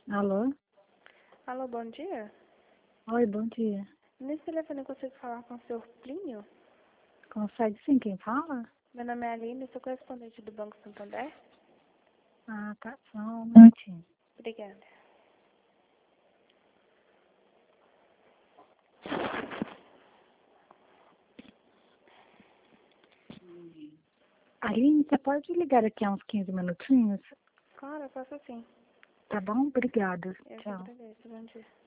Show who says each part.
Speaker 1: Alô?
Speaker 2: Alô, bom dia.
Speaker 1: Oi, bom dia.
Speaker 2: Nesse telefone eu consigo falar com o Sr. Plínio?
Speaker 1: Consegue sim, quem fala?
Speaker 2: Meu nome é Aline, sou correspondente do Banco Santander.
Speaker 1: Ah, tá, só um minutinho.
Speaker 2: Obrigada.
Speaker 1: Aline, você pode ligar aqui a uns 15 minutinhos?
Speaker 2: Claro, eu posso sim.
Speaker 1: Tá bom? Obrigada.
Speaker 2: Eu que
Speaker 1: Tchau.
Speaker 2: agradeço. Bom dia.